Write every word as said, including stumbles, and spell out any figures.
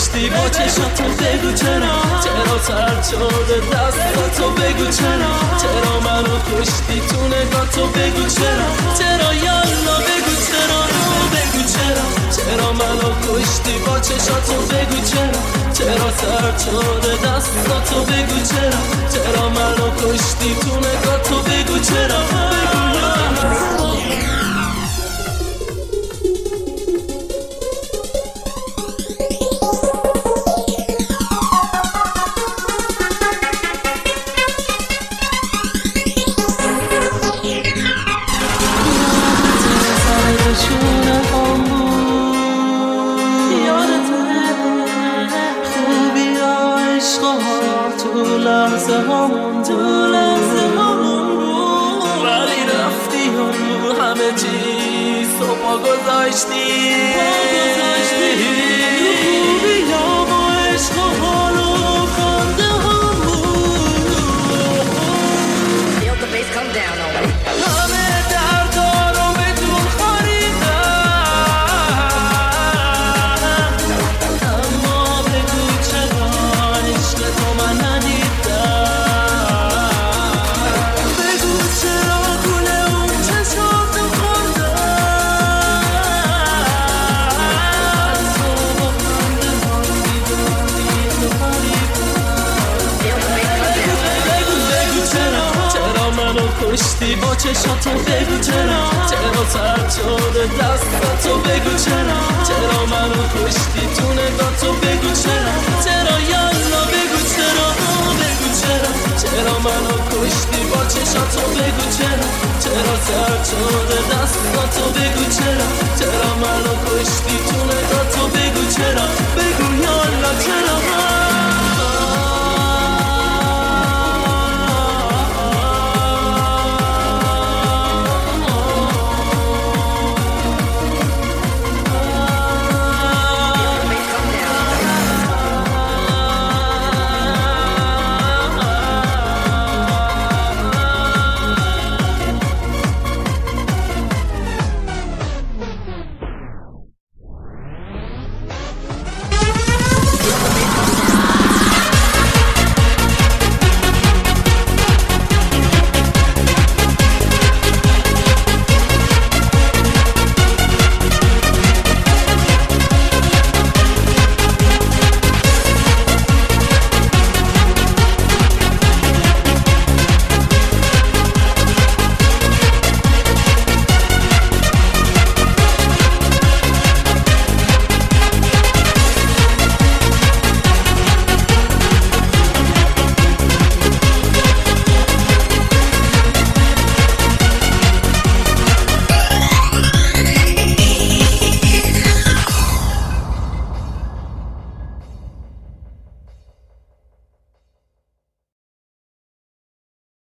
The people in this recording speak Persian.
کشتی با چشاتو بگو چرا چرا سرد شده دستاتو بگو چرا چرا منو کشتی تو نگاتو بگو چرا چرا یالا بگو چرا بگو چرا چرا منو کشتی با چشاتو بگو چرا چرا سرد شده دستاتو بگو چرا چرا منو کشتی تو نگاتو بگو چرا لحظه همون تو لحظه همون بود ولی رفتی و همه چیز تو پا گذاشتی خوبی هم و عشق و حال و خنده هم بود همه دردا رو بدون خریدم اما بگو چرا عشق تو من ندیدم کشتی با چشاتو بگو چرا چرا سرد شده دستاتو بگو چرا چرا منو کشتی تو نگاتو بگو چرا چرا یالا بگو چرا بگو چرا چرا منو کشتی با چشاتو بگو چرا چرا سرد شده دستاتو بگو چرا